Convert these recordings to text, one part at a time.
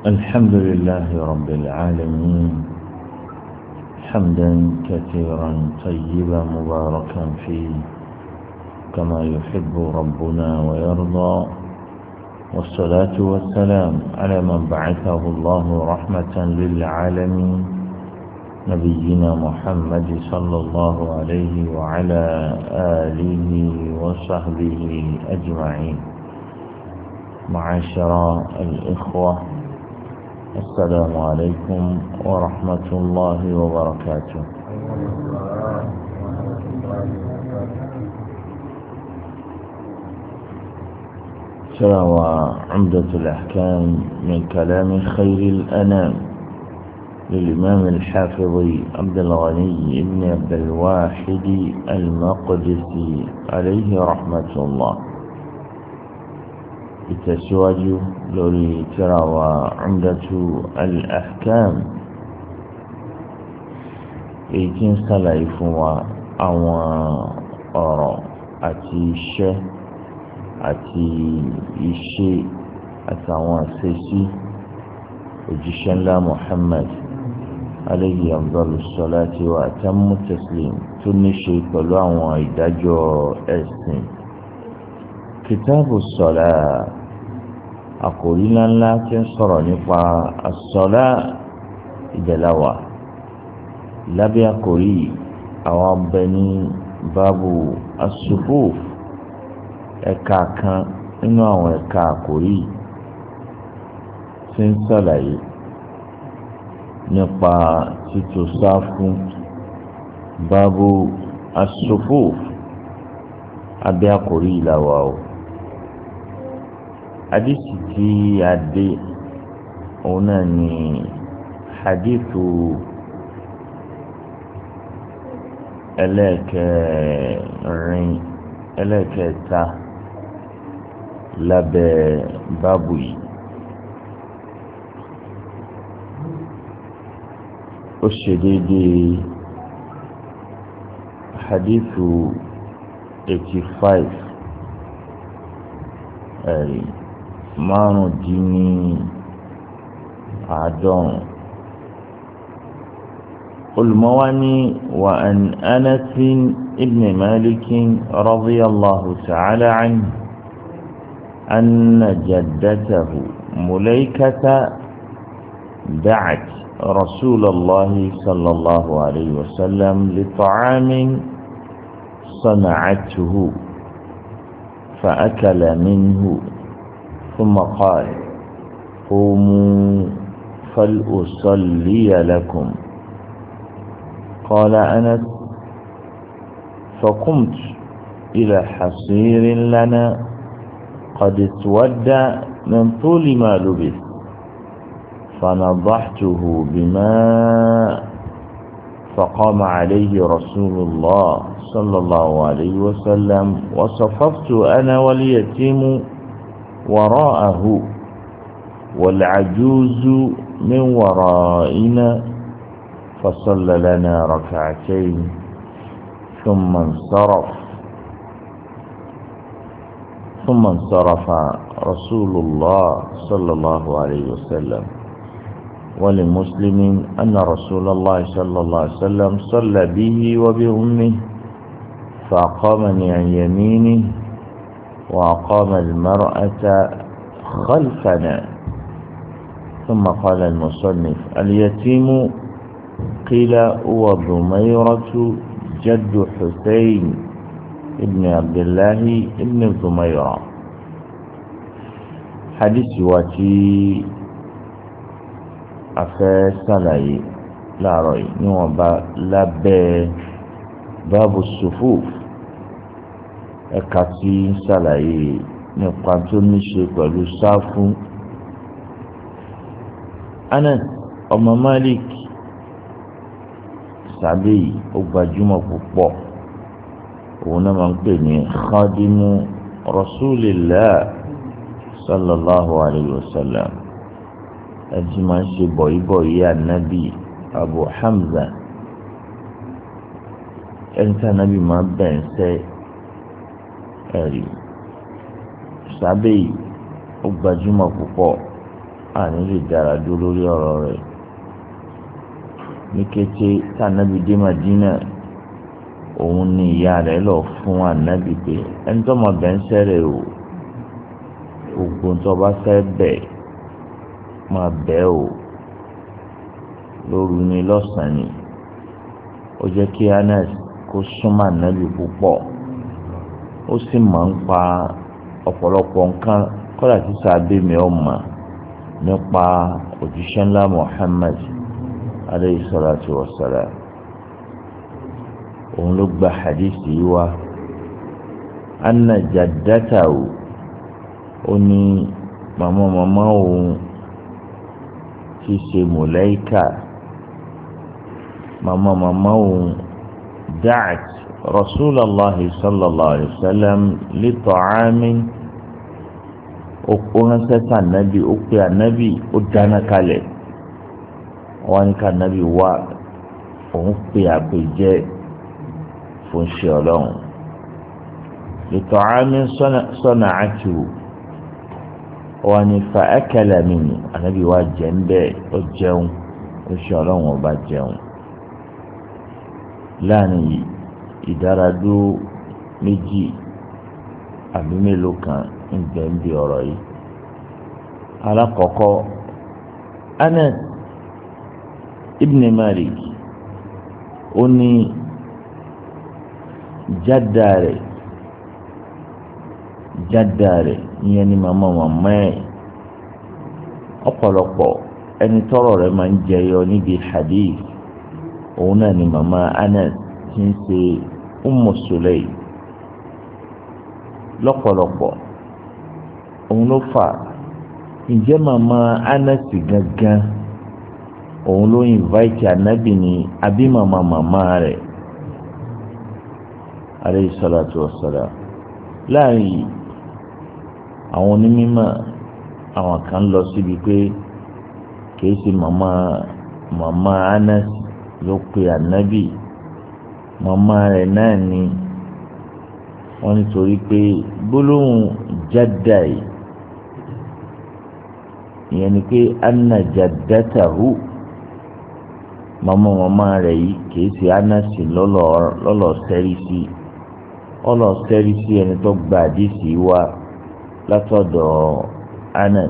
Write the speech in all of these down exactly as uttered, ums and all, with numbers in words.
الحمد لله رب العالمين حمدا كثيرا طيبا مباركا فيه كما يحب ربنا ويرضى، والصلاة والسلام على من بعثه الله رحمة للعالمين نبينا محمد صلى الله عليه وعلى آله وصحبه أجمعين. معاشر الإخوة، السلام عليكم ورحمة الله وبركاته. تروى عمدة الأحكام من كلام خير الأنام للإمام الحافظ عبد الغني بن عبد الواحد المقدسي عليه رحمة الله. التسواج لوري تراوى عمدة الأحكام ايتين سلايفوا او ọ̀rọ̀ àti iṣẹ́ àti iṣẹ́ àtàwọn àṣeṣí òjíṣẹ́ ńlá Muhammad alayhi afdalu salati wa atammu taslim tó ní ṣe pẹ̀lú àwọn ìdájọ́ ẹ̀sìn. kìtàbù sọ̀lá, àkòrí ńláńlá tí ń sọ̀rọ̀ nípa àsọ̀lá ìdẹ̀láwà. lábẹ́ àkòrí àwọn ọbẹ̀ ní báàbù asufuf, ẹ̀ka kan nínú àwọn ẹ̀ka àkòrí tí ń sàlàyé nípa títò sáfù. báàbù asufuf abẹ́ àkòrí ìlàwà o. hadisi tí a dé òun náà ni hadithu ẹlẹ́ẹ̀kẹrin ẹlẹ́ẹ̀kẹta lábẹ́ báàbù yìí. ó ṣe déédéé hadithu eighty five ẹ̀rí márùndínní àádọ́rùn. olùmọ́wání wa an Anas ibn Malik radiyallahu ta'ala anhu anna jaddatahu Mulaykata da'at rasulallahi sallallahu alayhi wa sallam li ta'amin صنعته فأكل منه ثم قال قوموا فلأصلي لكم. قال أنس فقمت إلى حصير لنا قد اسود من طول ما لبث فنضحته بماء فقام عليه رسول الله صلى الله عليه وسلم وصففت أنا واليتيم وراءه والعجوز من ورائنا فصلى لنا ركعتين ثم انصرف ثم انصرف رسول الله صلى الله عليه وسلم. ولمسلم أن رسول الله صلى الله عليه وسلم صلى به وبأمه فأقامني عن يمينه وأقام المرأة خلفنا. ثم قال المصنف اليتيم قيل هو ضميرة جد حسين ابن عبد الله ابن ضميرة. حديث واتي afẹ́ sàlàyé láàárọ̀ yìí níwọ̀n bá lábẹ́ báàbù sufuf, ẹ̀ka tí ń sàlàyé nípa tó ní ṣe pẹ̀lú sáfù. Anas ọmọ Malik sàbẹ̀ yìí ó gbajúmọ̀ púpọ̀, òun náà máa ń pè ní khadimu rasulillah sallallahu alayhi wa sallam. ẹtì máa ń ṣe bọ̀yìbọ̀yì ànábì Abu Hamza, ẹni tí ànábì máa bẹ̀ ń sẹ́ ẹ̀rí sábẹ́ yìí ó gbajúmọ̀ púpọ̀ àní lè dára dúró lórí ọ̀rọ̀ rẹ̀ ní kété tí ànábì dé Madina òun ni ìyá rẹ̀ lọ fún ànábì pé ẹni tó mọ bẹ́ẹ̀ ń sẹ́rẹ̀ o gbogbo tó bá fẹ́ bẹ̀ máa bẹ̀ o lóru ni lọ́sàn-án ni ó jẹ́ kí Anas kó súnmọ́ ànábì púpọ̀ ó sì máa ń pa ọ̀pọ̀lọpọ̀ nǹkan kọ́dà tí sábẹ́ mi ọ̀ mà nípa òjíṣẹ́ ńlá Muhammad alayhi salatu wa salam òun ló gba hadisi yìí wá anna jaddatahu ó ní màmá màmá òun ti ṣe Mulaika màmá màmá òun da'at Rasulullahi sallallahu alayhi wa sallam li ta'amin ó ránṣẹ́ sí ànábì ó pe ànábì ó dáná kalẹ̀ wọ́n ní ká ànábì wá òun pe àpèjẹ fún ṣe ọlọ́run ètò àmì sọ́nà àti wọ́n ní fa akala minni ànábì wá jẹ́ ń bẹ́ẹ̀ ó jẹun ó ṣe ọlọ́run ọba jẹun láàrin ìdáradó méjì àbí mélòó kan ń bẹ ń bí ọ̀rọ̀ yìí alákọ̀ọ́kọ́ Anas ibn Malik ó ní jádà rẹ̀ jádà rẹ̀ ìyẹn ni màmá màmá ẹ̀ ọ̀pọ̀lọpọ̀ ẹni tọ́rọ̀ rẹ̀ máa ń jẹyọ níbi hadith òun náà ni màmá Anas tí ń ṣe Ummu Sulaym lọ́pọ̀lọpọ̀ òun ló fà ǹjẹ́ màmá Anasi gangan òun ló invite anabi ní àbí màmá màmá rẹ̀ alayhi salatu wassalam láàrin àwọn onímọ̀ àwọn kan lọ síbi pé kìí ṣe màmá màmá Anasi ló pe anabi màmá rẹ̀ náà ni wọ́n nítorí pé gbólóhùn jádà yìí ìyẹn ni pé anna jaddatahu màmá màmá rẹ̀ yìí kìí ṣe Anasi lọ́lọ́ sẹ́rí sí ọlọ́ sẹ́rí sí ẹni tó gba àdìsí wá látọ̀dọ̀ Anas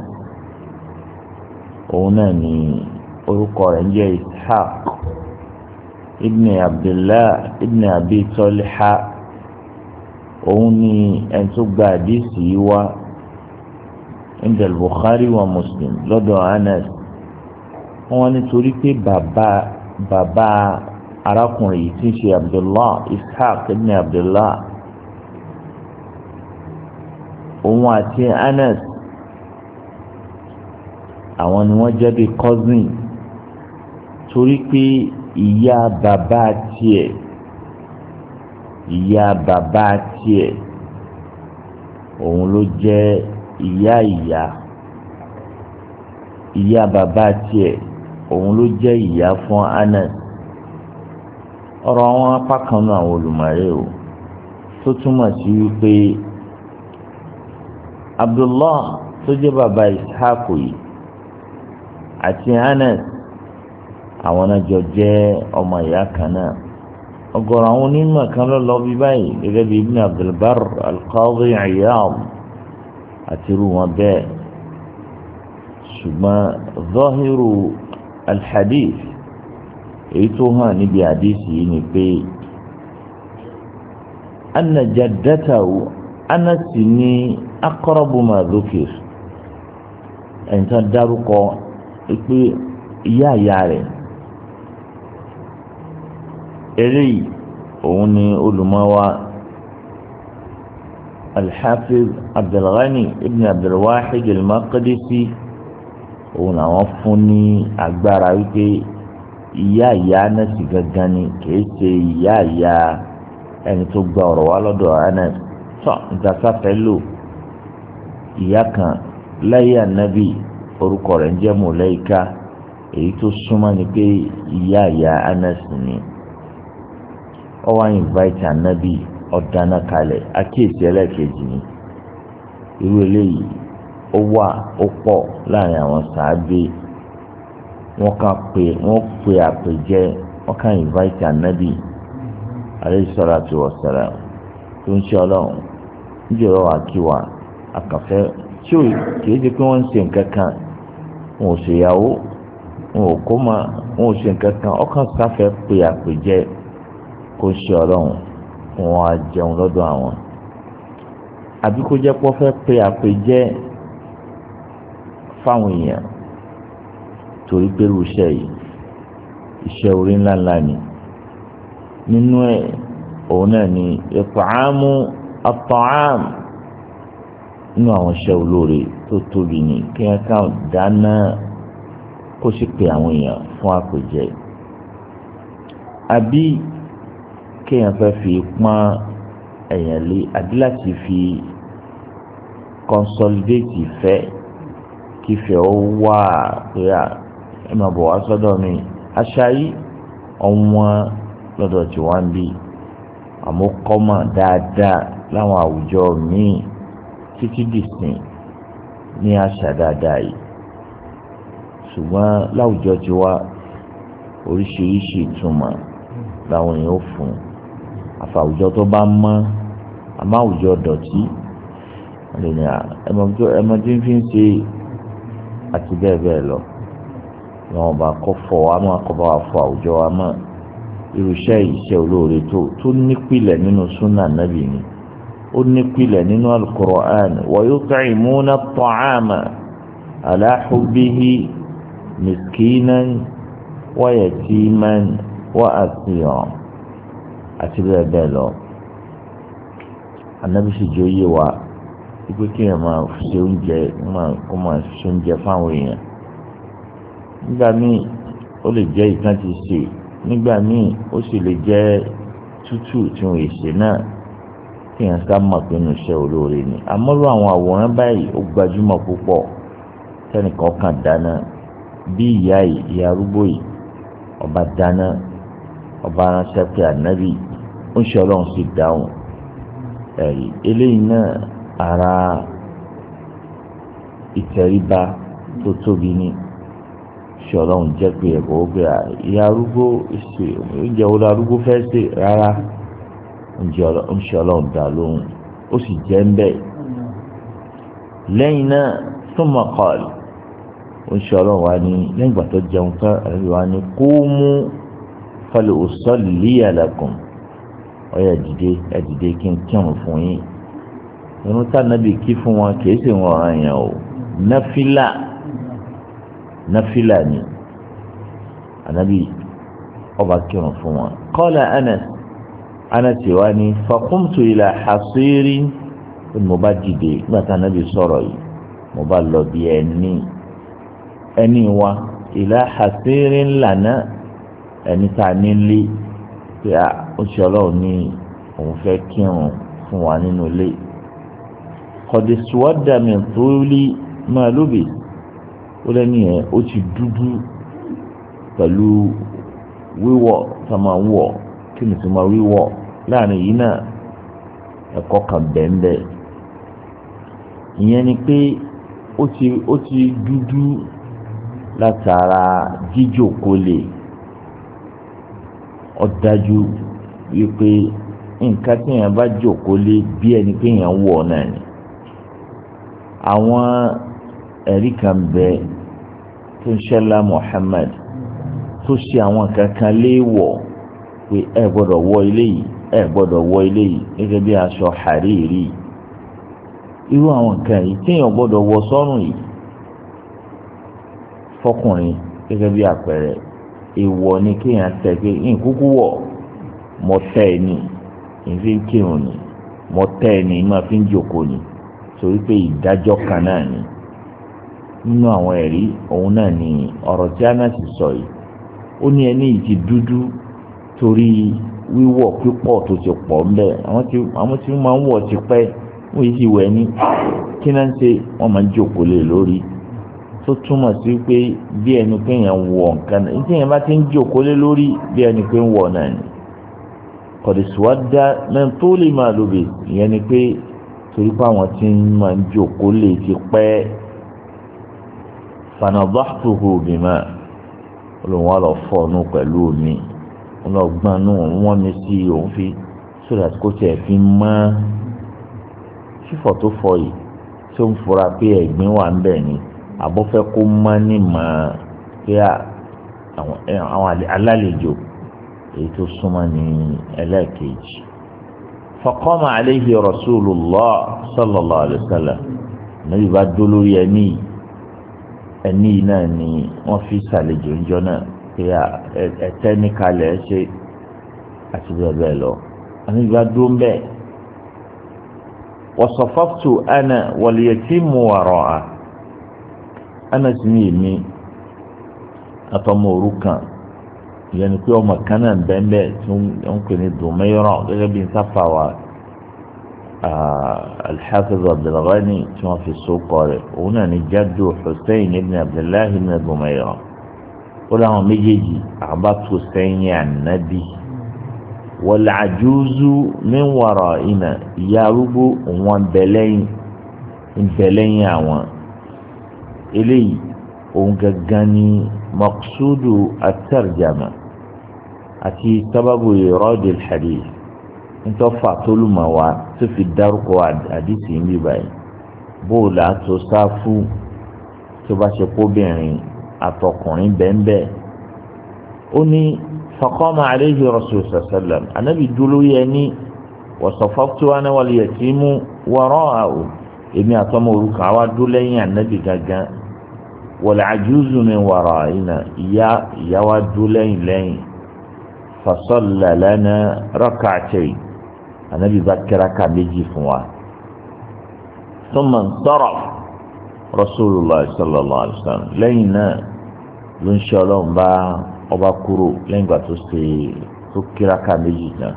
òun náà ni orúkọ rẹ̀ ń jẹ́ Ishaq ibn Abdullah ibn Abi Talha òun ni ẹni tó gba àdìsí yìí wá indal Bukhari wa Muslim lọ́dọ̀ Anas wọ́n nítorí pé bàbá bàbá arákùnrin yìí tí ń ṣe Abdullah Ishaq ibn Abdullah òun àti Anas àwọn ni wọ́n jẹ́ bí cousin torí pé ìyá bàbá tiẹ̀ ìyá bàbá tiẹ̀ òun ló jẹ́ ìyá ìyá ìyá bàbá tiẹ̀ òun ló jẹ́ ìyá fún Anas ọ̀rọ̀ àwọn apá kan náà àwọn olùmọ̀ọ́rẹ́ o tó túmọ̀ sí wípé Abdullah tó jẹ́ bàbá Ishaq yìí àti Anas àwọn náà jọ jẹ́ ọmọ ìyá kan náà ọ̀gọ̀rọ̀ àwọn onímọ̀ kan ló lọ bí báyìí gẹ́gẹ́ bí Ibn Abdul Barr al-Qadi Iyad àti irú wọn bẹ́ẹ̀ ṣùgbọ́n zahiru al-hadith èyí tó hàn níbi àdìsí yìí ni pé anna jaddatahu Anasi ní aqrabu ma dhukir ẹ̀ńtàn dárúkọ pé ìyá ìyá rẹ̀ eléyìí òun ni olùmọ̀wá Al-Hafiz Abdulghani ibn Abdulwahid Al-Maqdisi òun làwọn fún ní agbára wípé ìyá ìyá Anasi gangan ni kìí ṣe ìyá ìyá ẹni tó gba ọ̀rọ̀ wá lọ́dọ̀ Anasi tọ́ ìtàsáfẹ́ lò ìyá kan láyé ànábì orúkọ rẹ̀ ń jẹ́ Mulaika èyí tó súnmọ́ ni pé ìyá ìyá Anasi ni ó wá invite ànábì ọ̀dáná kalẹ̀ akéèsì ẹlẹ́ẹ̀kejì ni irú eléyìí ó wà ó pọ̀ láàrin àwọn sàábé wọ́n kàn pé wọ́n pè àpèjẹ wọ́n kàn invite ànábì alayhi salatu wa salam tó ń ṣe ọlọ́run níjọba wà kí wa àkàfẹ́ tí ò kìí ṣe pé wọ́n ń ṣe nǹkan kan wọn ò ṣèyàwó wọn ò kó ma wọn ò ṣe nǹkan kan ọkàn sáfẹ́ pé àpèjẹ kó ṣe ọlọ́run wọn á jẹun lọ́dọ̀ àwọn àbí kó jẹ́ pọ́ fẹ́ pé àpèjẹ fáwọn èèyàn torí pé irú iṣẹ́ yìí iṣẹ́ orí ńláńlá ni nínú ẹ̀ òun náà ni ìpààmù at-ta'am nínú àwọn iṣẹ́ olóore tó tóbi ní kí wọ́n kàn dáná kó sì pé àwọn èèyàn fún àpèjẹ àbí kéèyàn fẹ́ fi pọ́n èèyàn lé àbí láti fi consolidate ìfẹ́ kífẹ́ ó wà pé ẹ máa bọ̀ wá sọ́dọ̀ mi àṣà yìí ọ̀wọ́n lọ́dọ̀ tí wọ́n ń bí àmọ́ kọ́mọ̀ dáadáa láwọn àwùjọ míì títí dìsìn ní àṣà dáadáa yìí ṣùgbọ́n láwùjọ tí wá oríṣiríṣi ìtumọ̀ làwọn èèyàn ó fún àfàwùjọ tó bá mọ́ àmọ́ àwùjọ dọ̀tí ẹmọdé fi ń ṣe àti bẹ́ẹ̀ bẹ́ẹ̀ lọ wọn bá kọ́ fọ wa mọ́ akọ́ bá wa fọ àwùjọ wa mọ́ irúṣẹ́ iṣẹ́ olóore tó tó nípìlẹ̀ nínú súnà nàbì ni ó nípìlẹ̀ nínú al-Qur'an wa yut'imuna at-ta'ama ala hubbihi miskinan wa yatiman wa asira àti bẹ́ẹ̀ bẹ́ẹ̀ lọ anabi sì jẹ́ oyé wa wípé kí ẹ máa ṣe oúnjẹ kó máa ṣe oúnjẹ fáwọn èèyàn nígbà míì ó lè jẹ́ ìkan ti ṣe nígbà míì ó sì lè jẹ́ tútù tí wọ́n ṣe náà kí èèyàn ká mọ̀ pé inú iṣẹ́ olóore ni àmọ́rú àwọn àwòrán báyìí ó gbajúmọ̀ púpọ̀ sẹ́nìkan kan dáná bí ìyá yìí ìyá arúgbó yìí ọba dáná ọba ránṣẹ́ pé ànábì ó ń ṣe ọlọ́run sì dáhùn ẹ̀rí eléyìí náà ara ìtẹríba tó tóbi ní ṣe ọlọ́run jẹ́ pé ẹ̀kọ́ ó gbé ìyá arúgbó ṣe oúnjẹ wo la arúgbó fẹ́ ṣe rárá oúnjẹ ọlọ́run dá lóhùn ó sì jẹ́ ń bẹ́ẹ̀ lẹ́yìn náà thumma qala oúnjẹ ọlọ́run wa ní lẹ́yìn ìgbà tó jẹun tán ẹ̀rí wa ní qumu fal usalliya lakum ọ̀yà ẹ̀dìdé ẹ̀dìdé kí n kírun fún yín irun tá nàbì kí fún wọn kìí ṣe wọn ọ̀ràn yẹn o náfìlà náfìlà ni ànábì ọba kírun fún wọn. qala Anas Anas wa ni faqumtu ila hasirin mo bá dìde nígbà tá ànábì sọ̀rọ̀ yìí mo bá lọ bí ẹni ẹni wa ila hasirin lana ẹni tá a nílé pé a ó ṣe ọlọ́run ní òun fẹ́ kírun fún wa nínú ilé kọ̀dẹ̀síwádà mi tó lé máa lóbè ó lẹ́nu yẹn ó ti dúdú pẹ̀lú wíwọ̀ tá a máa wọ̀ kí ni tó máa wíwọ̀ láàrin yìí náà ẹ̀kọ́ kan bẹ́ẹ̀ ìyẹn ni pé ó ti ó ti dúdú látara jíjòkó lè ọ̀dájú wípé nǹkan tí èèyàn bá jòkó lé bí ẹni pé èèyàn wọ̀ náà ni àwọn ẹ̀rí kan bẹ tó ń ṣẹlá Muhammad tó ṣe àwọn kankan léèwọ̀ pé ẹ gbọ́dọ̀ wọ ilé yìí ẹ gbọ́dọ̀ wọ ilé yìí gẹ́gẹ́ bí aṣọ hariri irú àwọn nǹkan yìí tí èèyàn gbọ́dọ̀ wọ sọ́rùn yìí fọkùnrin gẹ́gẹ́ bí àpẹẹrẹ èèwọ̀ ni kéèyàn tẹ̀ pé nkúkú wọ̀ mọ́ tẹ́ ẹ ní ìfi ń kírun ni mọ́ tẹ́ ẹ ní máa fi ń jòkó ni torí pé ìdájọ́ kan náà ni nínú àwọn ẹ̀rí òun náà ni ọ̀rọ̀ tí Anas sọ yìí ó ní ẹni yìí ti dúdú torí wíwọ̀ pípọ̀ tó ti pọ̀ ńbẹ àwọn tí àwọn tí wọ́n máa ń wọ̀ ti pẹ́ wọ́n yìí sì wẹ̀ ní kí náà ń ṣe wọ́n máa ń jòkó lé lórí tó túmọ̀ sí pé bí ẹni pé èèyàn wọ̀ nǹkan náà ní tí èèyàn bá ti ń jòkó lé lórí bí ẹni pé ń wọ̀ náà ni kọ̀dìsíwádà náà tó lè máa lóbe ìyẹn ni pé torí pé àwọn tí ń máa ń jòkó lè ti pẹ́ fanadahtuhu bima olùwọ́n wà lọ fọ́ ọ̀nù pẹ̀lú omi wọn lọ gbọ́n nù wọ́n mi sí òun fi sódà kó tiẹ̀ fi mọ́ fífọ̀ tó fọ yìí tí ó ń fura pé ẹ̀gbin wà ń bẹ̀ ni àbọ̀fẹ́ kó mọ́ ní mọ́ pé àwọn alálejò èyí tó súnmọ́ ní ẹlẹ́ẹ̀kejì. faqama alayhi rasulullah sallallahu alayhi wa sallam nàbí bá dó lórí ẹni ẹni náà ni wọ́n fi ṣàlejò ńjọ́ náà pé ẹ̀tẹ́ ní kalẹ̀ ẹ̀ ṣe àti bẹ́ẹ̀ bẹ́ẹ̀ lọ nàbí bá dó ń bẹ́ẹ̀. وصففت أنا واليتيم وراءه أنا سميمي أتمورك يعني كل يوم كان بمبة يمكن الدميرة غير بين صفا الحافظ عبد الغني ثم في السوق هنا نجد حسين بن عبد الله بن الدميرة ولهم ميجي عباد حسين عن النبي wàlàjúzú min wara'ina ìyá arúgbó wọn bẹ̀lẹ́yìn bẹ̀lẹ́yìn àwọn eléyìí òun gangan ní maqsudu at-tarjama àti sábàbù ìrọ́dì hadith nítọ́fà tólùmọ̀ wa tó fi dárúkọ àdìsí ń bí báyìí bóòlù àtò sáfù tó bá ṣe kóbìnrin àtọkùnrin bẹ́ẹ̀ bẹ́ẹ̀ ó ní. فقام عليه رسول صلى الله عليه وسلم النبي دلو يعني وصففت أنا واليتيم وراءه إني أتمرك عواد لي النبي جاء والعجوز من ورائنا يا يواد لي لي فصلى لنا ركعتين النبي ذكرك بيجي فوا ثم انصرف رسول الله صلى الله عليه وسلم لينا إن شاء الله بقى ọba kúrò lẹ́yìn ìgbà tó ṣe tó kíráka méjì náà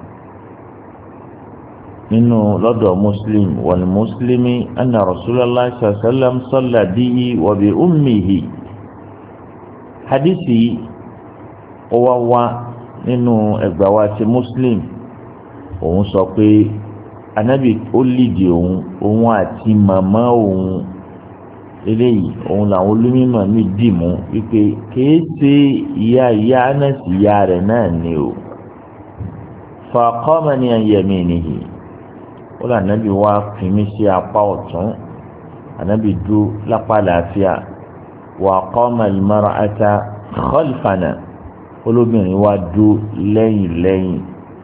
nínú lọ́dọ̀ muslim wal muslimi anna rasulallah sallam salla bihi wa bi ummihi hadisi ó wá wá nínú ẹgbàá wa ti muslim òun sọ pé anabi ó lìdí òun òun àti màmá òun eléyìí òun làwọn olómìnira mi dì mú wípé kìí ṣe ìyá ìyá anasi ìyá rẹ̀ náà ni o faqamani an yaminihi ó là nàbí wá fìmí sí apá ọ̀tún ànábì dúró lápá àlàáfíà wa qama al-mar'ata khalfana olóbìnrin wá dúró lẹ́yìn lẹ́yìn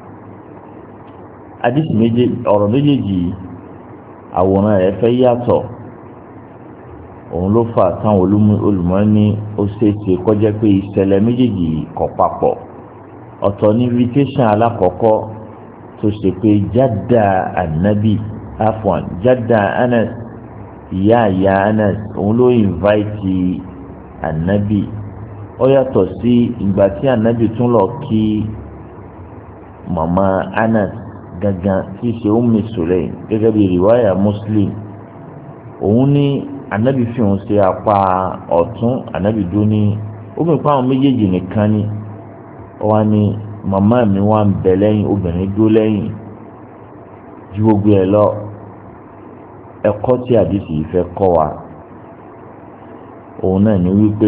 àdìsí méjì ọ̀rọ̀ méjèèjì àwòrán rẹ̀ fẹ́ yàtọ̀ òun ló fà táwọn olùmọ̀ ní ó ṣeéṣe kọjá pé ìṣẹ̀lẹ̀ méjèèjì kọ papọ̀ ọ̀tọ̀ ní invitation alákọ̀ọ́kọ́ tó ṣe pé jádà ànábì afwan jádà anas ìyá ìyá anas òun ló invite ànábì ó yàtọ̀ sí ìgbà tí ànábì tún lọ kí màmá anas gangan tí í ṣe Ummi Sulaym gẹ́gẹ́ bí riwaya Muslim òun ní anabi fi hàn ṣe apá ọ̀tún anabi dún ní obìnrin pa àwọn méjèèjì nìkan ni wọ́n ní màmá mi wà ń bẹ lẹ́yìn obìnrin dó lẹ́yìn ju gbogbo ẹ̀ lọ ẹ̀kọ́ tí àdìsí yìí fẹ́ kọ́ wa òun náà ní wípé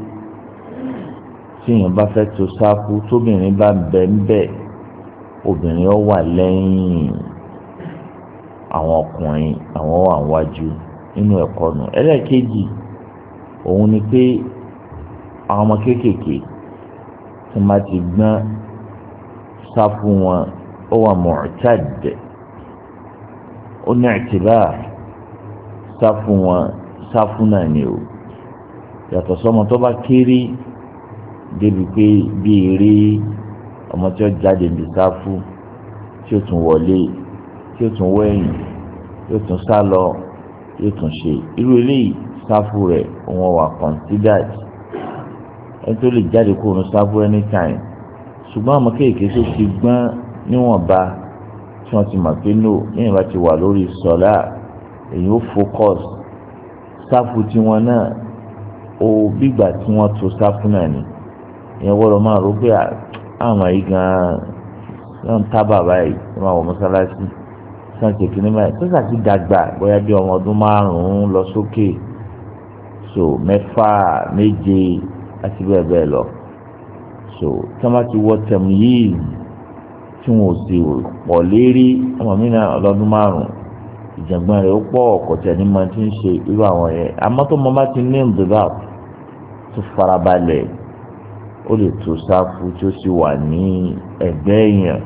tí èèyàn bá fẹ́ tó sáfù tóbìnrin bá ń bẹ ń bẹ obìnrin ó wà lẹ́yìn àwọn ọkùnrin àwọn wà wájú nínú ẹ̀kọ́ nù ẹlẹ́ẹ̀kejì òun ni pé àwọn ọmọ kéékèèké tí wọ́n ti gbọ́n sáfù wọn ó wà mu'tad ó ní i'tibar sáfù wọn sáfù náà ni o yàtọ̀ sọ́mọ tó bá kéré débi pé bí eré ọmọ tí ó jáde ní sáfù tí ó tún wọlé tí ó tún wẹ̀yìn tí ó tún sá lọ yóò tún ṣe irú eléyìí sáfù rẹ̀ wọn wà considered ẹni tó lè jáde kúrò ní sáfù anytime ṣùgbọ́n àwọn kéèké tó ti gbọ́n níwọ̀nba tí wọ́n ti mọ̀ pé no níyìnbá ti wà lórí sọ́lá èyí ó focus sáfù tiwọn náà ó bígbà tí wọ́n tó sáfù náà ni ìyẹn wọ́n lọ máa rò pé àwọn yìí gan-an wọ́n ń tábà báyìí wọ́n máa wọ mọ́sálásí sanke kìíní báyìí tó sàti dàgbà bóyá bí ọmọ ọdún márùn-ún lọ sókè so mẹ́fà méje àti bẹ́ẹ̀ bẹ́ẹ̀ lọ so tọ́mà ti wọ́ tẹ̀mú yìí tí wọn ò sì pọ̀ lérí ọmọ mi náà ọlọ́dún márùn-ún ìjàngbọ̀n rẹ̀ ó pọ̀ ọ̀kọ̀tẹ̀ ní máa ti ń ṣe irú àwọn yẹn àmọ́ tó mọ́ bá ti ní ìdúrà tó farabalẹ̀ ó lè tó sáfù tí ó sì wà ní ẹ̀gbẹ́ èèyàn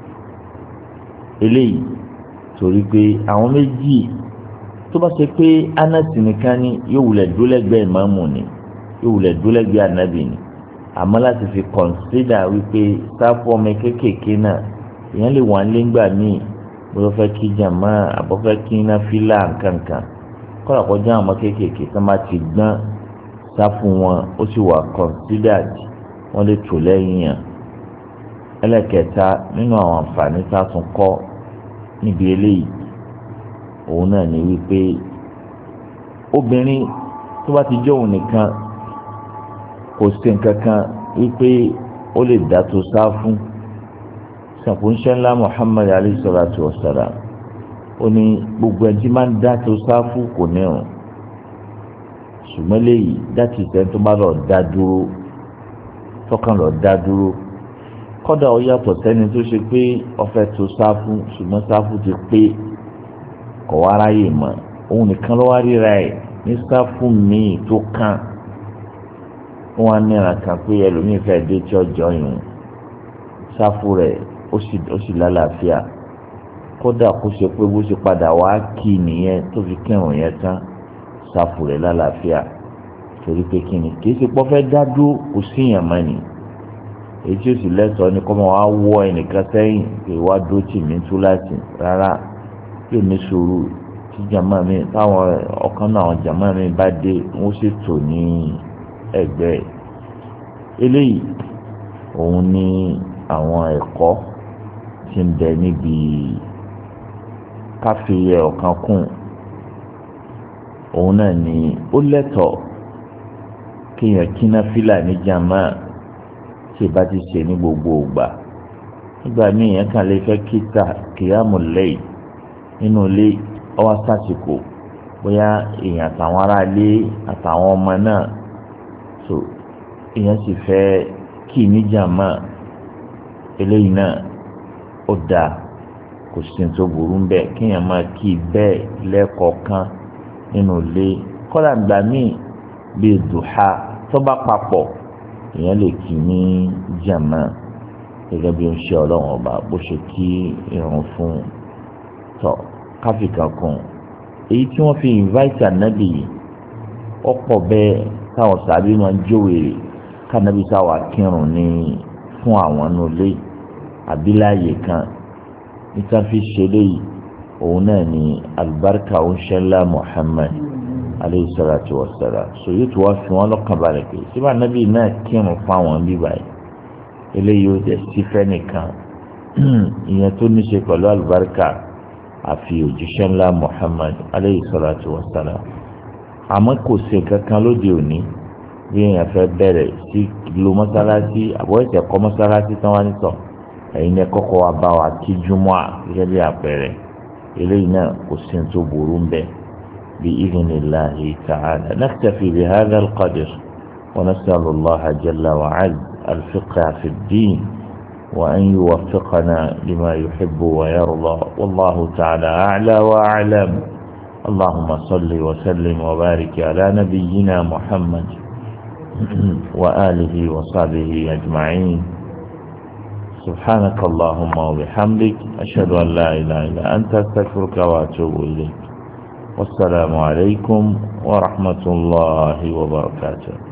eléyìí torí pé àwọn méjì tó bá ṣe pé anasi nìkan ni yóò wulẹ̀ dúlẹ́gbẹ́ ìmáàmù ni yóò wulẹ̀ dúlẹ́gbẹ́ ànábì ni àmọ́ láti fi kọ̀nsídà wípé sáfù ọmọ kéékèèké náà èèyàn lè wà nígbà míì bó fẹ́ kí jàmá àbọ̀ fẹ́ kí iná fílà nkankan kọ́ra kọjá àwọn kéékèèké tó máa ti gbọ́n sáfù wọn ó sì wà considered wọ́n lè tò lẹ́yìn yàn. ẹlẹ́kẹta nínú àwọn àǹfààní tá a tún kọ́ níbi eléyìí òun náà ní wípé obìnrin tó bá ti jẹ́ òun nìkan kò sí nǹkan kan wípé ó lè dá tó sáfù sàkóńṣẹ́ ńlá Muhammad alayhi salatu wa salam ó ní gbogbo ẹni tí máa ń dá tó sáfù kò ní ọ̀run ṣùgbọ́n léyìí dáàtì ìtẹ́ tó bá lọ dá dúró tọ́kàn lọ dá dúró kọ́dà ó yàtọ̀ sẹ́ni tó ṣe pé ọ̀fẹ́ tó sáfù ṣùgbọ́n sáfù ti pé kọ̀ wá ráyè mọ́ òun nìkan ló wá ríra ẹ̀ ní sáfù míì tó kàn wọ́n á níra kan pé ẹlòmíì fẹ́ dé tí ọjọ́ yìí sáfù rẹ̀ ó sì ó sì lálàáfíà kódà kó ṣe pé bó ṣe padà wá kí nìyẹn tó fi kírun yẹn tán sáfù rẹ̀ lálàáfíà torí pé kí ni kì í ṣe pọ́ fẹ́ dá dúró kò síyàn mọ́ ni èyí tí ó sì lẹ́sọ̀ọ́ ni kọ́ máa wá wọ ẹnìkan sẹ́yìn pé wá dúró tì mí tú láti rárá yóò ní sùúrù tí jàmá mi táwọn ọ̀kan náà àwọn jàmá mi bá dé wọ́n sì tò ní ẹ̀gbẹ́ eléyìí òun ní àwọn ẹ̀kọ́ tí ń bẹ níbi káfíyẹ ọ̀kan kùn òun náà ni ó lẹ́tọ̀ọ́ kéèyàn kíná fílà ní jàmá tí ìbá ti ṣe ní gbogbo ìgbà nígbà míì yẹn kàn lè fẹ́ kíta kìyàmù lẹ́yìn nínú ilé ọwọ́ sásìkò bóyá èèyàn àtàwọn aráalé àtàwọn ọmọ náà so èèyàn sì fẹ́ kí ní jàmá eléyìí náà ó dáa kò sí tó burú ń bẹ kéèyàn máa kí bẹ́ẹ̀ lẹ́ẹ̀kọ̀ọ̀kan nínú ilé kọ́lá gbà míì bíi dùhà tó bá papọ̀ èèyàn lè kí ní jàmá gẹ́gẹ́ bí ó ń ṣe ọlọ́run ọba bó ṣe kí irun fún tọ́ káfíkà kan èyí tí wọ́n fi invite ànábì ọ̀pọ̀ bẹ́ẹ̀ táwọn sàbí máa ń jòwèrè kánábì sáwà kírun ní fún àwọn nulẹ àbíláyè kan níta fi ṣe léyìí òun náà ní alibarika oṣẹlá Muhammad aleyhi salatu wa salam sòyí tí wọ́n fi wọ́n lọ́kàn balẹ̀ pé síbà ànábì náà kírun fún àwọn bíbáyìí eléyìí ó jẹ́ sífẹ́ nìkan ìyẹn tó ní ṣe pẹ̀lú alibarika àfi òjíṣẹ́ ńlá Muhammad aleyhi salatu wa salam àmọ́ kò sí kankan lóde òní bí èèyàn fẹ́ bẹ̀rẹ̀ sí lo mọ́sálásí àbọ̀ ẹ̀sẹ̀ kọ́ mọ́sálásí tán wá nítọ̀ ẹ̀yin ẹ̀ kọ́kọ́ wa bá wa kí júmọ́ à gẹ́gẹ́ bí àpẹẹrẹ eléyìí náà kò sí tó burú ń bẹ bí idhnillahi ta'ala naktafi bi hadha al-qadr wa nas'alu Allah jalla wa 'azza al-fiqha fi ad-din wa an yuwaffiqana lima yuhibbu wa yarda wallahu ta'ala a'la wa a'lam. اللهم صل وسلم وبارك على نبينا محمد وآله وصحبه أجمعين سبحانك اللهم وبحمدك أشهد أن لا إله إلا أنت أستغفرك وأتوب إليك والسلام عليكم ورحمة الله وبركاته.